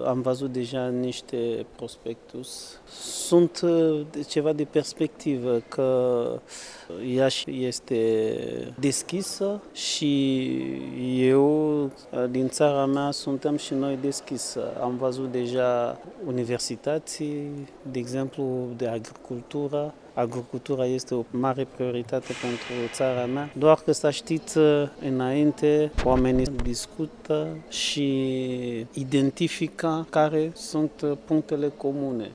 am văzut deja niște prospectus. Sunt ceva de perspectivă că Iași este deschisă și eu din țara mea suntem și noi deschisă. Am văzut deja universități, de exemplu, de agricultură. Agricultura este o mare prioritate pentru țara mea, doar că să știți, înainte oamenii discută și identifică care sunt punctele comune.